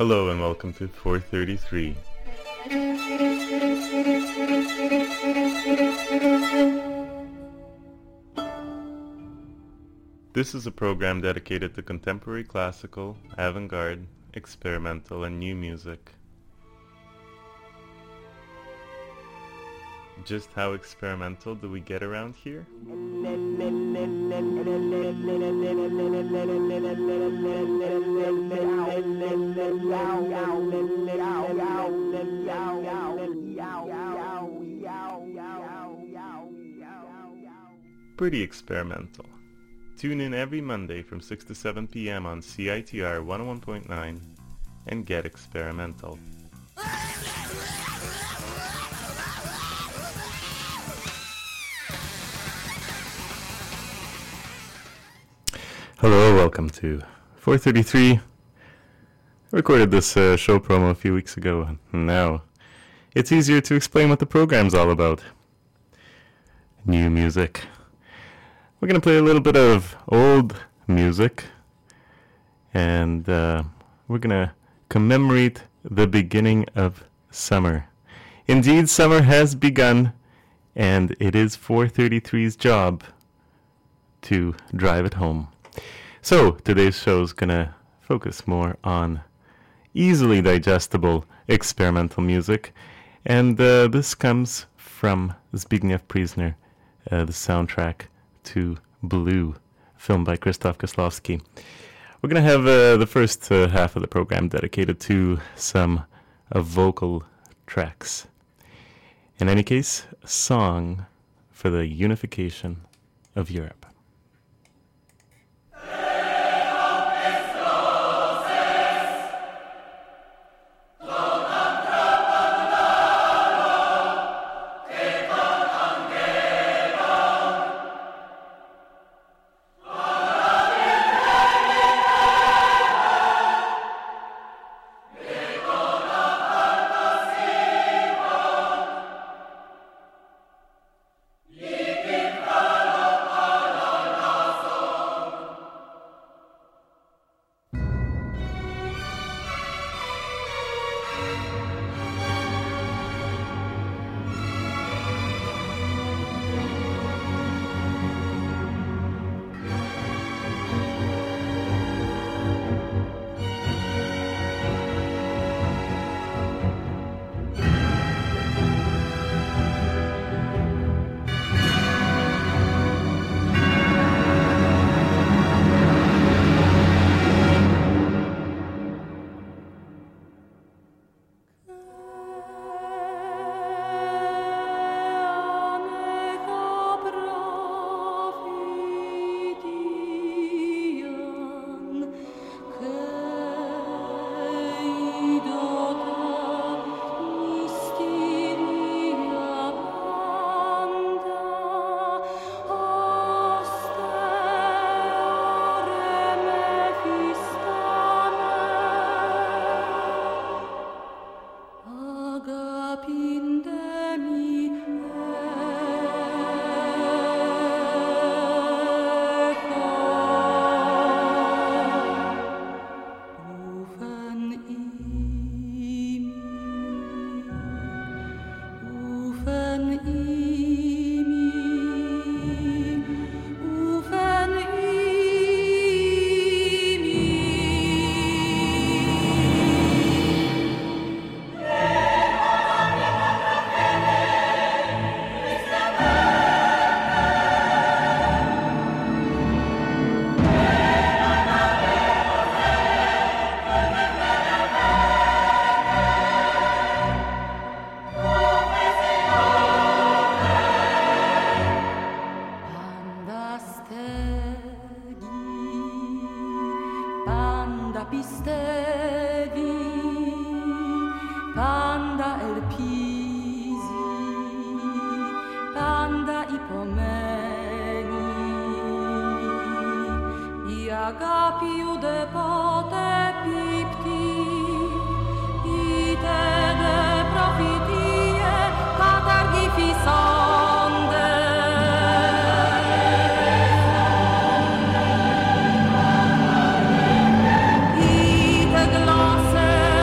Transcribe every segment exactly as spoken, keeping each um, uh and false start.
Hello and welcome to four thirty-three. This is a program dedicated to contemporary classical, avant-garde, experimental, and new music. Just how experimental do we get around here? Pretty experimental. Tune in every Monday from six to seven p.m. on C I T R one oh one point nine and get experimental. Hello, welcome to four thirty-three. I recorded this uh, show promo a few weeks ago, and now it's easier to explain what the program's all about. New music. We're going to play a little bit of old music, and uh, we're going to commemorate the beginning of summer. Indeed, summer has begun, and it is four thirty-three's job to drive it home. So, today's show is going to focus more on easily digestible experimental music, and uh, this comes from Zbigniew Priesner, uh, the soundtrack to Blue, film by Krzysztof Kieślowski. We're going to have uh, the first uh, half of the program dedicated to some uh, vocal tracks. In any case, a song for the unification of Europe. Agapiu de pote pipti, ite de profitie, catargi fisonde. Ite glose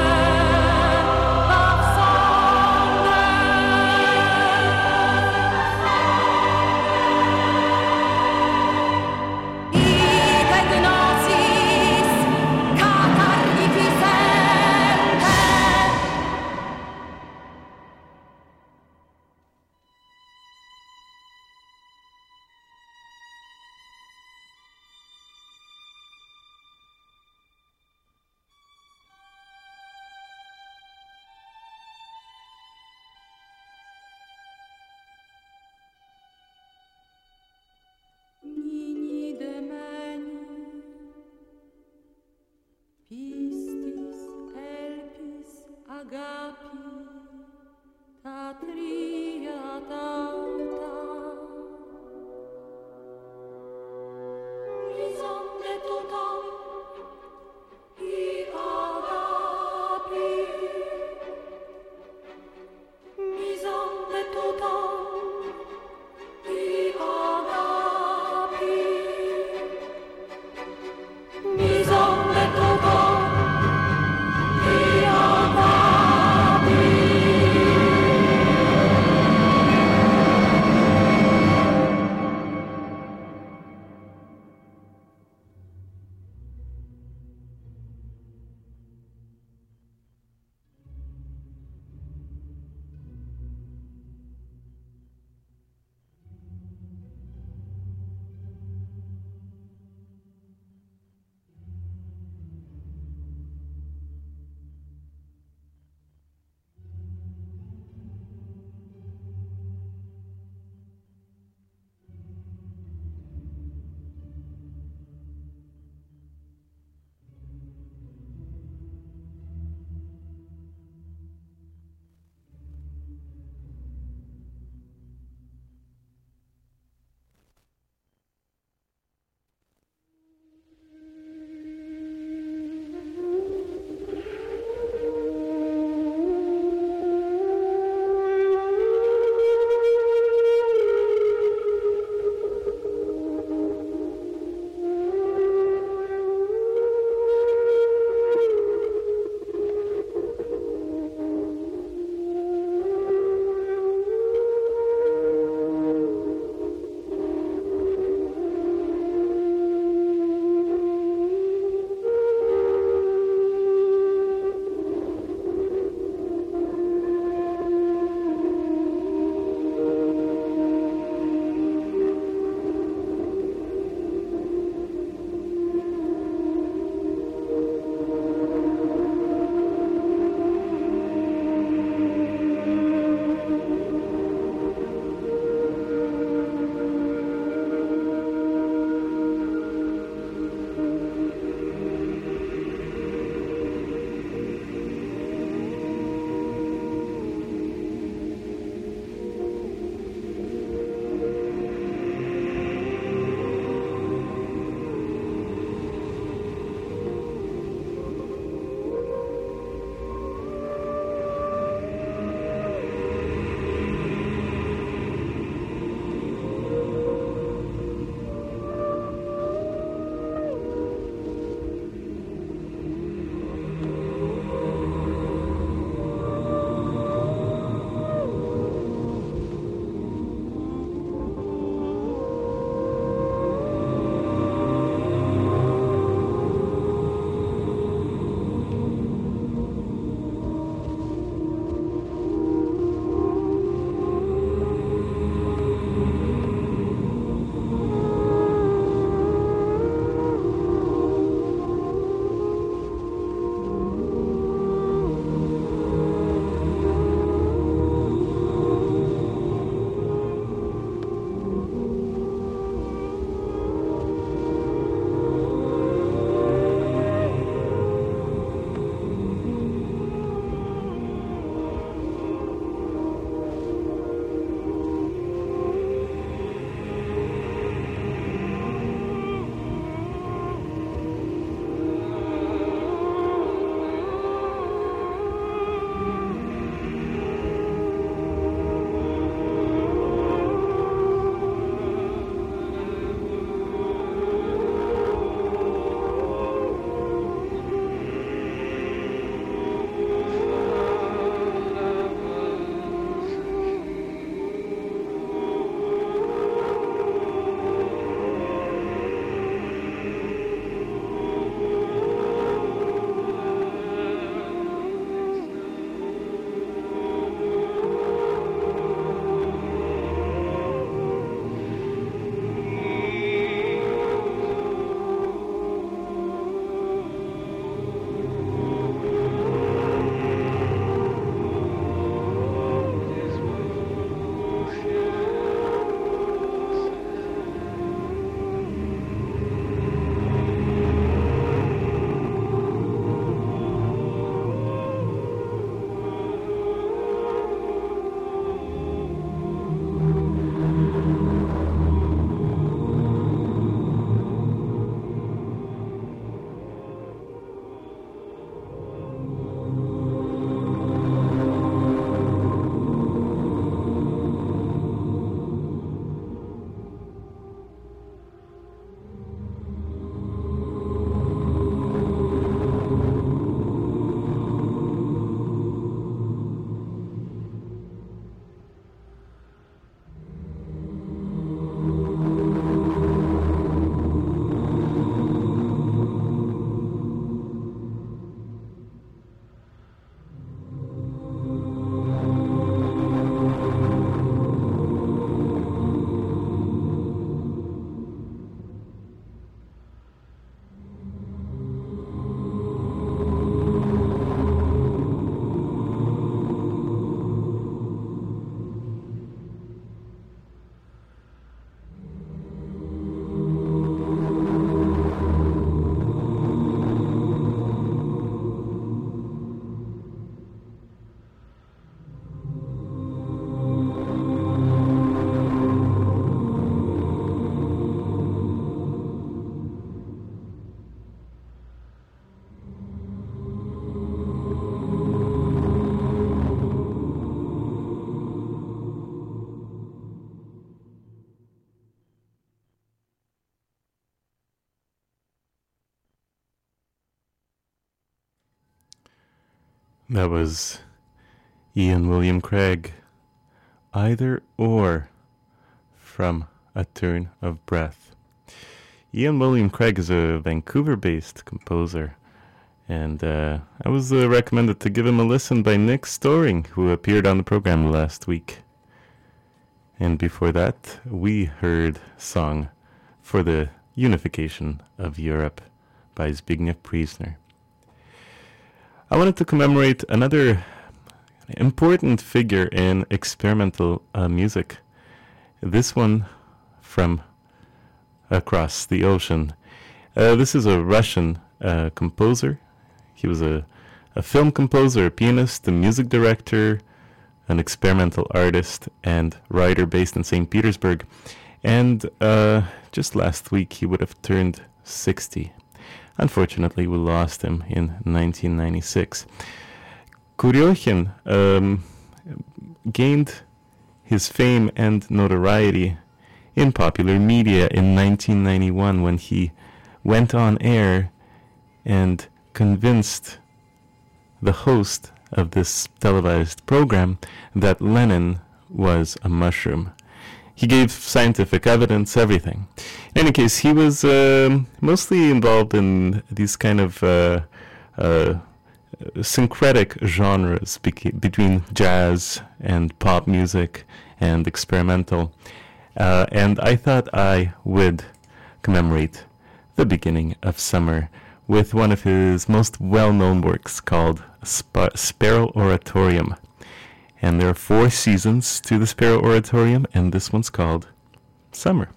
That was Ian William Craig, Either Or, from A Turn of Breath. Ian William Craig is a Vancouver-based composer, and uh, I was uh, recommended to give him a listen by Nick Storing, who appeared on the program last week. And before that, we heard Song for the Unification of Europe by Zbigniew Priesner. I wanted to commemorate another important figure in experimental uh, music. This one from across the ocean. Uh, this is a Russian uh, composer. He was a, a film composer, a pianist, a music director, an experimental artist, and writer based in Saint Petersburg. And uh, just last week he would have turned sixty. Unfortunately, we lost him in nineteen ninety-six. Kuryokhin um, gained his fame and notoriety in popular media in nineteen ninety-one when he went on air and convinced the host of this televised program that Lenin was a mushroom. He gave scientific evidence, everything. In any case, he was uh, mostly involved in these kind of uh, uh, syncretic genres beca- between jazz and pop music and experimental. Uh, and I thought I would commemorate the beginning of summer with one of his most well-known works called Sp- Sparrow Oratorium. And there are four seasons to the Sparrow Oratorium, and this one's called Summer.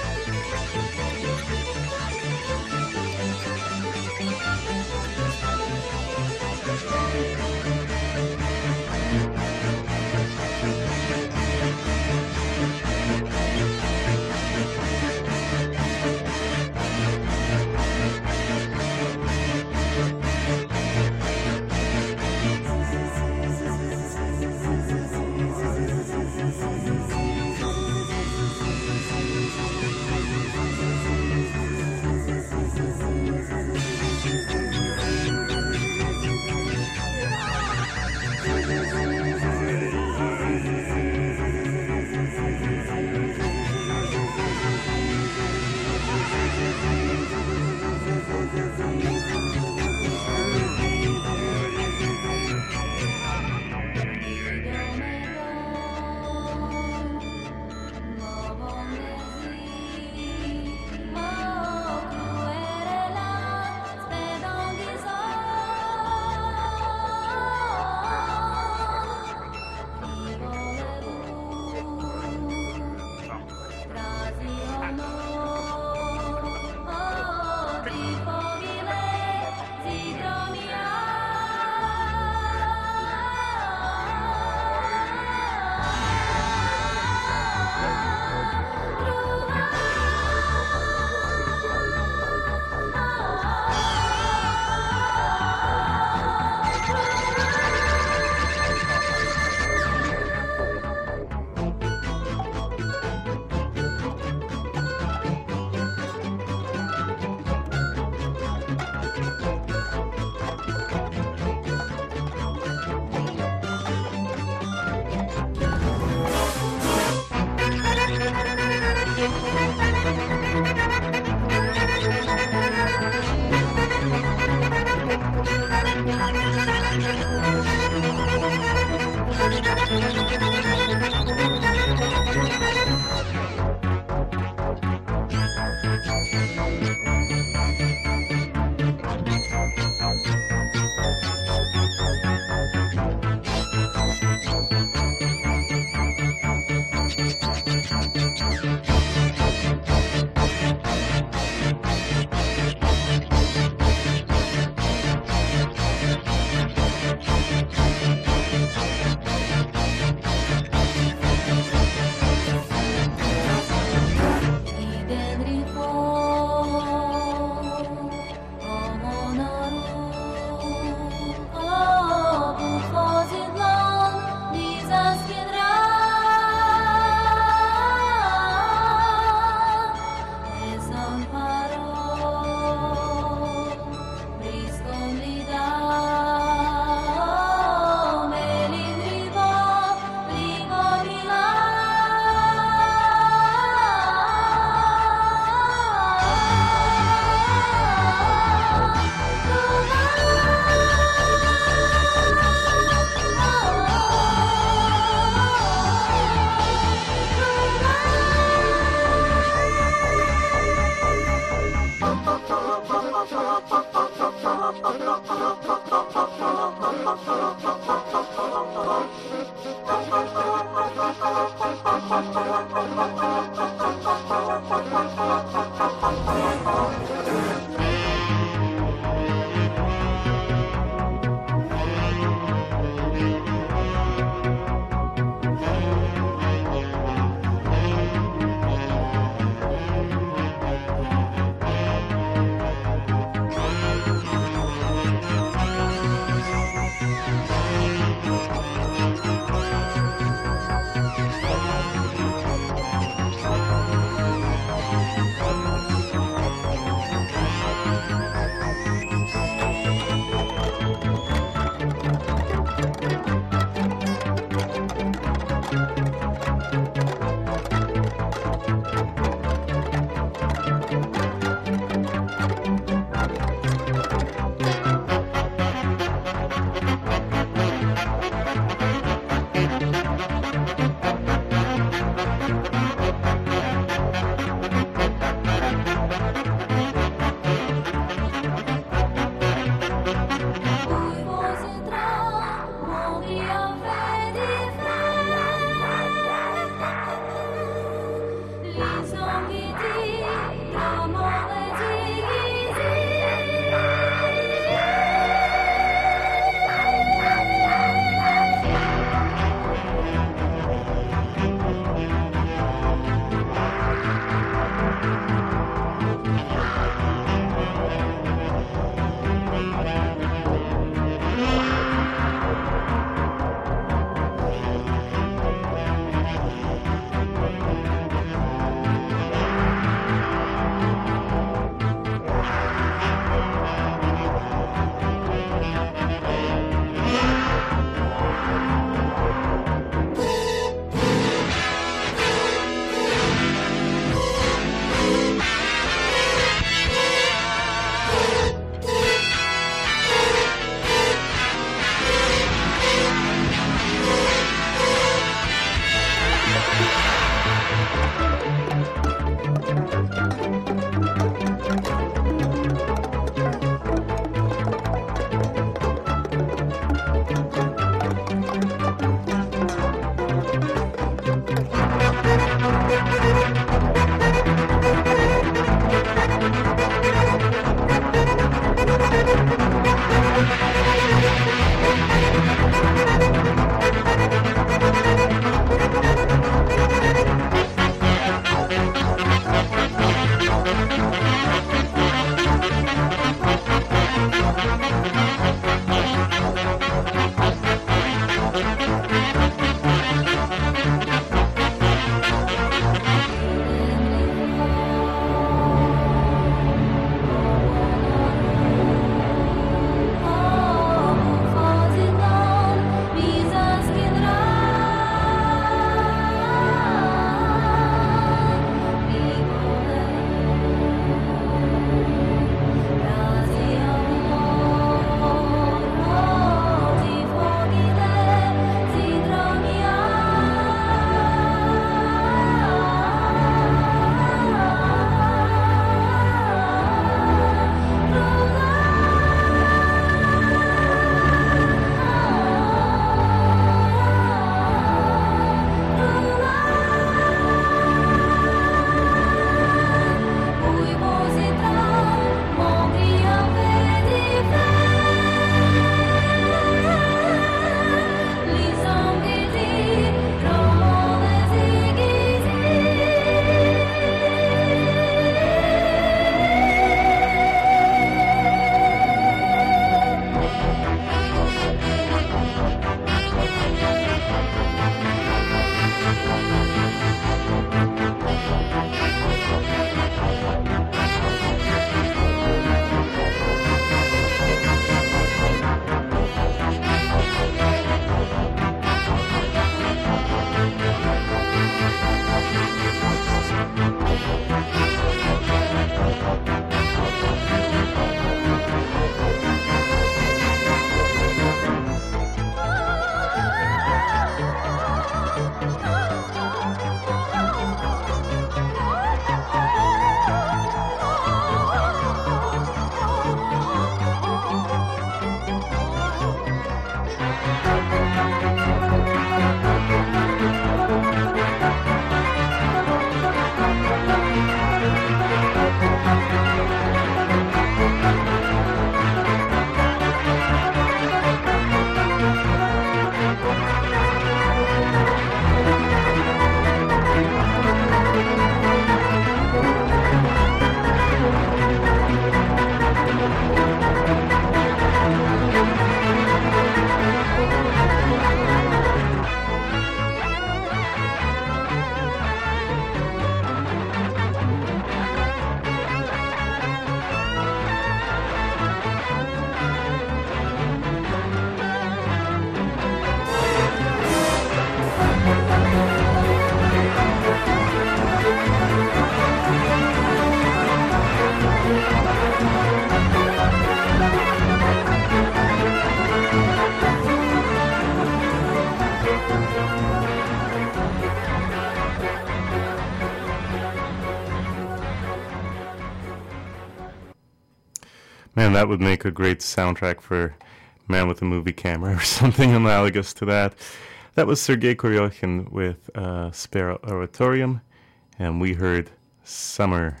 Man, that would make a great soundtrack for Man with a Movie Camera or something analogous to that. That was Sergei Koryokin with uh, Spare Oratorium, and we heard Summer.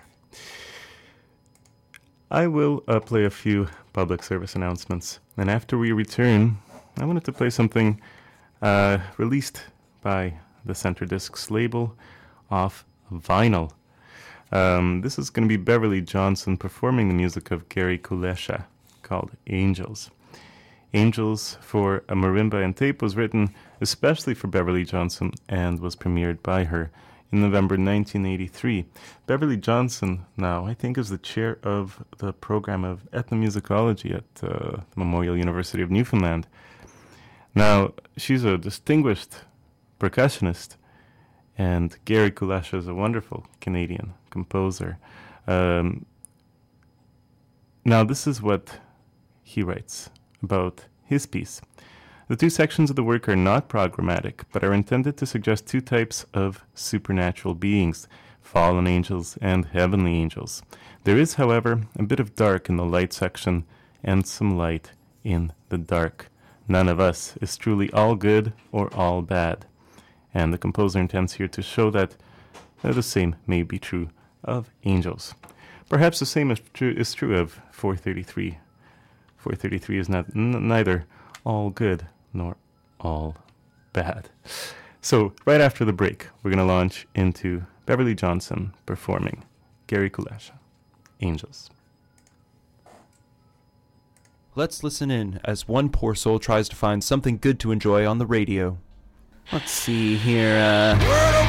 I will uh, play a few public service announcements, and after we return, I wanted to play something uh, released by the Center Discs label off vinyl. Um, this is going to be Beverly Johnson performing the music of Gary Kulesza called Angels. Angels for a Marimba and Tape was written especially for Beverly Johnson and was premiered by her in November nineteen eighty-three. Beverly Johnson now, I think, is the chair of the program of ethnomusicology at uh, Memorial University of Newfoundland. Now, she's a distinguished percussionist, and Gary Kulesza is a wonderful Canadian composer. Um, now, this is what he writes about his piece. The two sections of the work are not programmatic, but are intended to suggest two types of supernatural beings, fallen angels and heavenly angels. There is, however, a bit of dark in the light section and some light in the dark. None of us is truly all good or all bad. And the composer intends here to show that uh, the same may be true of angels. Perhaps the same is true, is true of four thirty-three. four thirty-three is not n- neither all good nor all bad. So right after the break, we're going to launch into Beverly Johnson performing Gary Kulesza. Angels. Let's listen in as one poor soul tries to find something good to enjoy on the radio. Let's see here, uh...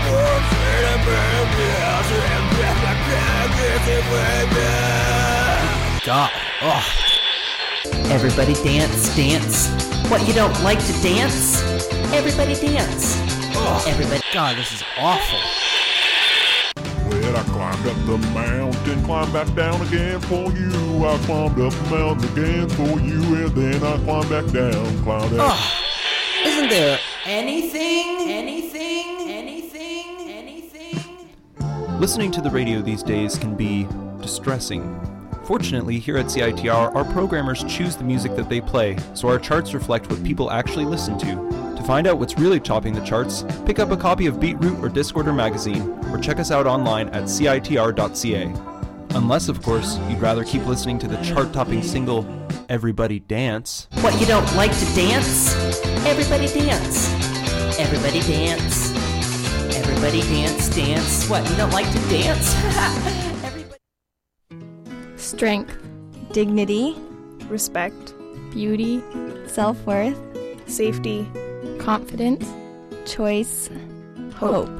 God, oh. Everybody dance, dance. What, you don't like to dance? Everybody dance. Oh, Everybody. God, this is awful. Well, I climbed up the mountain, climbed back down again for you. I climbed up the mountain again for you, and then I climbed back down, climbed down. Oh, Isn't there anything, anything, anything, anything? listening to the radio these days can be distressing. Fortunately, here at C I T R, our programmers choose the music that they play, so our charts reflect what people actually listen to. To find out what's really topping the charts, pick up a copy of Beatroot or Discorder magazine, or check us out online at C I T R dot C A. Unless, of course, you'd rather keep listening to the chart-topping single, Everybody Dance. What, you don't like to dance? Everybody dance. Everybody dance. Everybody dance, dance. What, you don't like to dance? Everybody. Strength, Dignity, respect, beauty, self-worth, safety, confidence, choice, hope.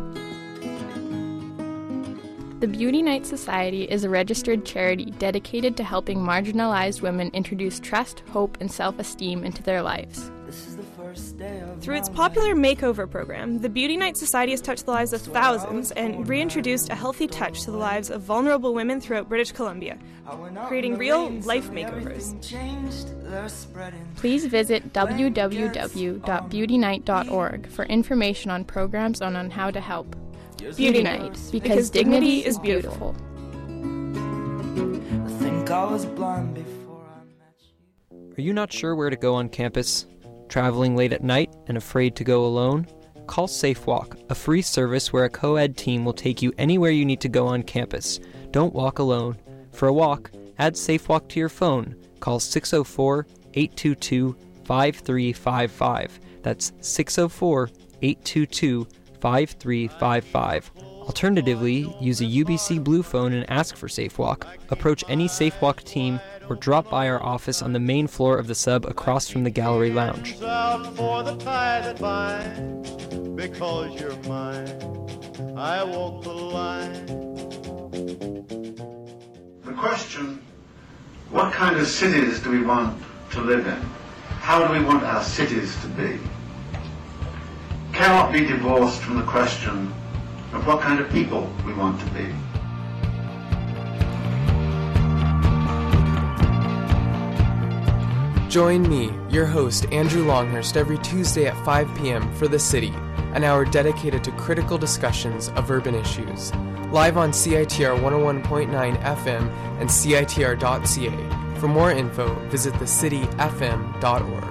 The Beauty Night Society is a registered charity dedicated to helping marginalized women introduce trust, hope, and self-esteem into their lives. Through its popular makeover program, the Beauty Night Society has touched the lives of thousands and reintroduced a healthy touch to the lives of vulnerable women throughout British Columbia, creating real life makeovers. Please visit w w w dot beauty night dot org for information on programs and on how to help. Beauty Night, because, because dignity, dignity is is beautiful. I think I was blind before I met you. Are you not sure where to go on campus? Traveling late at night and afraid to go alone? Call SafeWalk, a free service where a co-ed team will take you anywhere you need to go on campus. Don't walk alone. For a walk, add SafeWalk to your phone. Call six oh four, eight two two, five three five five. That's six oh four, eight two two, five three five five. Alternatively, use a U B C Blue phone and ask for SafeWalk. Approach any SafeWalk team or drop by our office on the main floor of the sub across from the gallery lounge. Out for the tie that binds, because you're mine, I walk the line. The question, what kind of cities do we want to live in? How do we want our cities to be? Cannot be divorced from the question of what kind of people we want to be. Join me, your host, Andrew Longhurst, every Tuesday at five p.m. for The City, an hour dedicated to critical discussions of urban issues. Live on C I T R one oh one point nine F M and C I T R dot C A. For more info, visit the city f m dot org.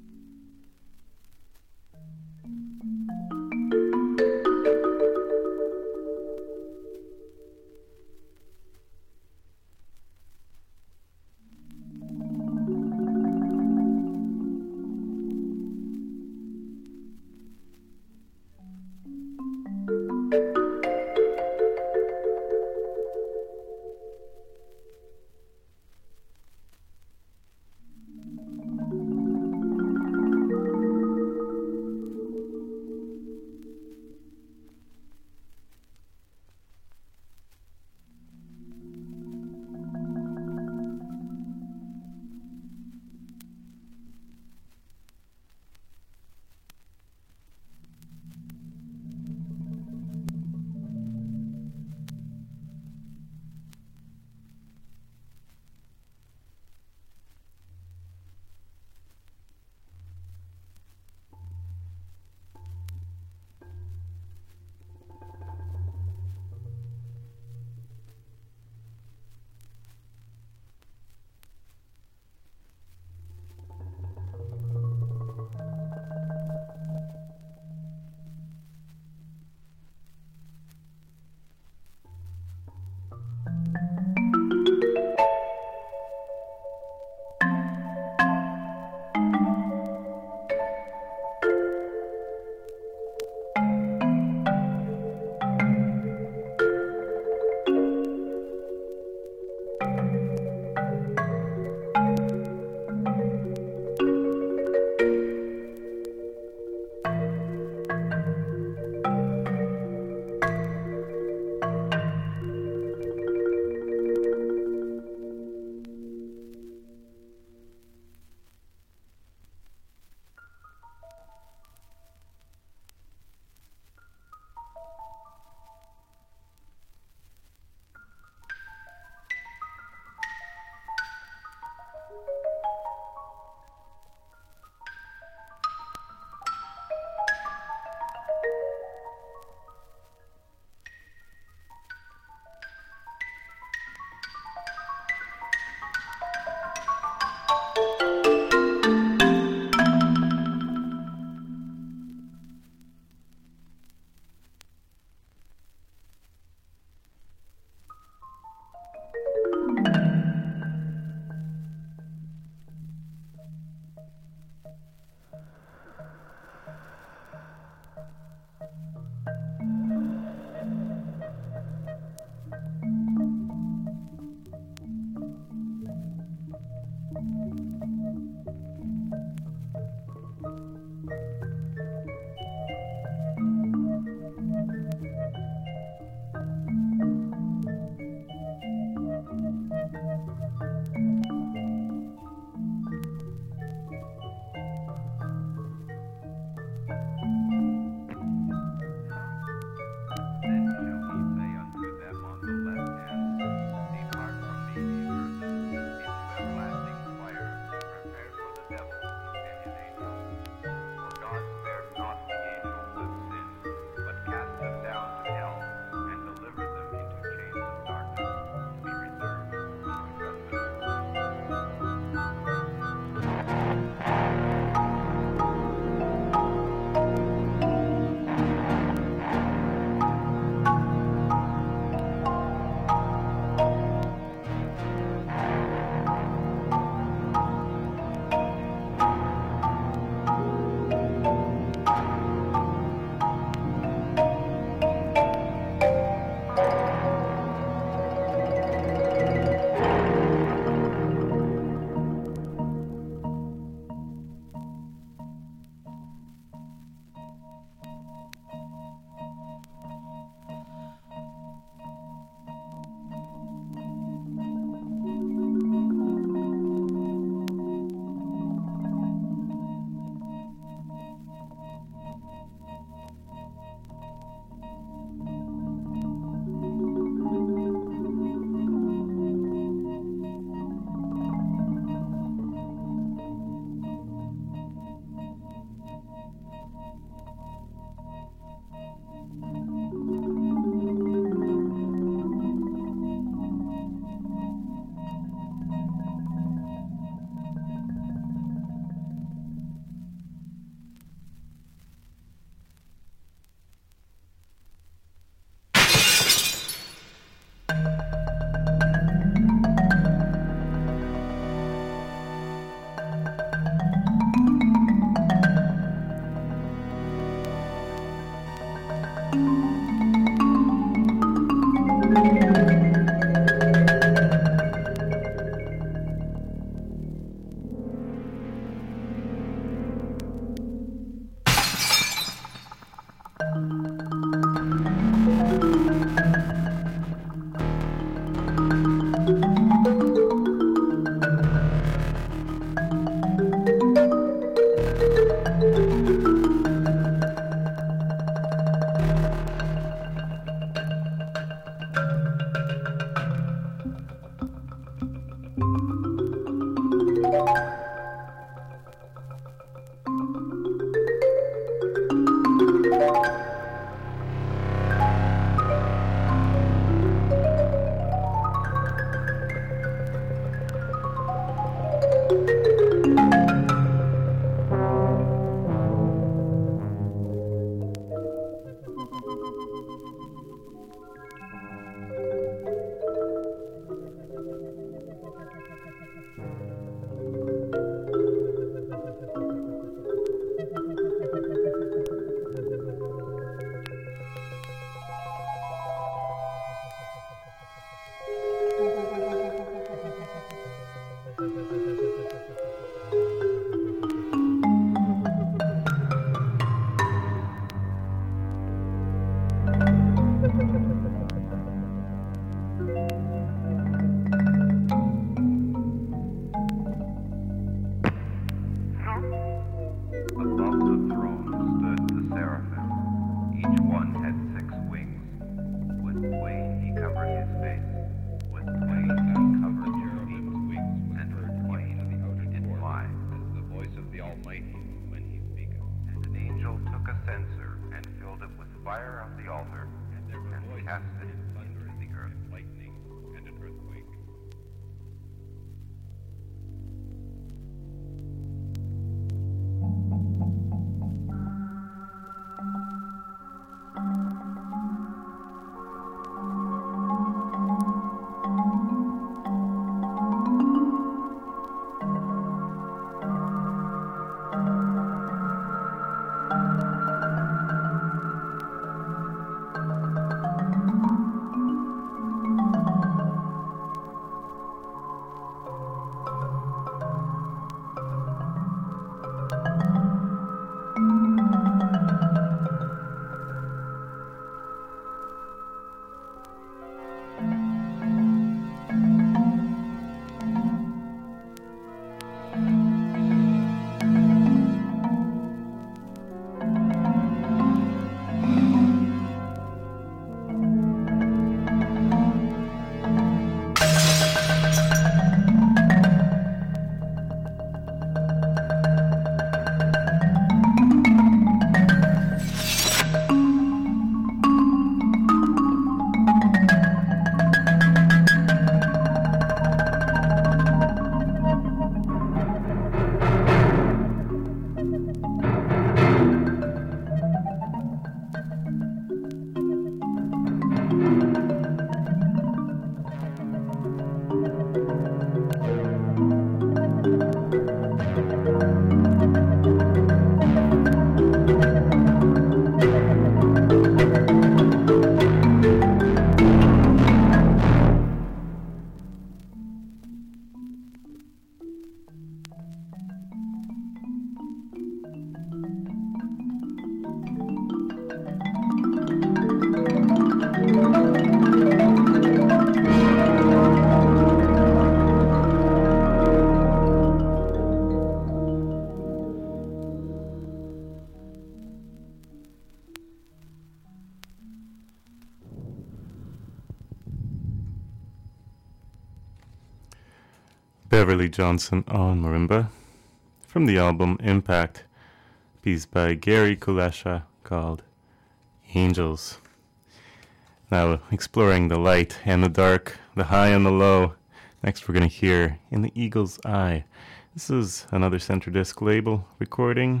Beverly Johnson on marimba from the album Impact, piece by Gary Kulesha called Angels. Now exploring the light and the dark, the high and the low. Next we're going to hear In the Eagle's Eye. This is another Center Disc label recording.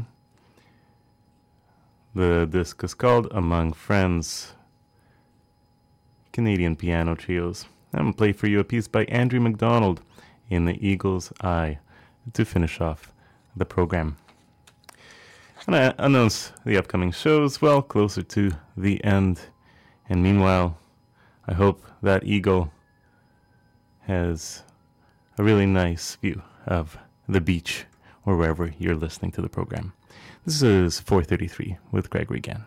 The disc is called Among Friends, Canadian piano trios. I'm going to play for you a piece by Andrew MacDonald, In the Eagle's Eye, to finish off the program. And I announce the upcoming shows well closer to the end. And meanwhile, I hope that eagle has a really nice view of the beach or wherever you're listening to the program. This is four thirty-three with Gregory Gann.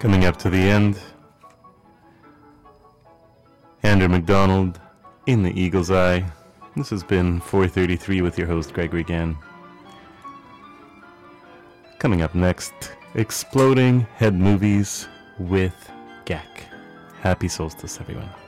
Coming up to the end, Andrew McDonald in the Eagle's Eye. This has been four thirty-three with your host Gregory Gann. Coming up next, Exploding Head Movies with G A C. Happy solstice, everyone.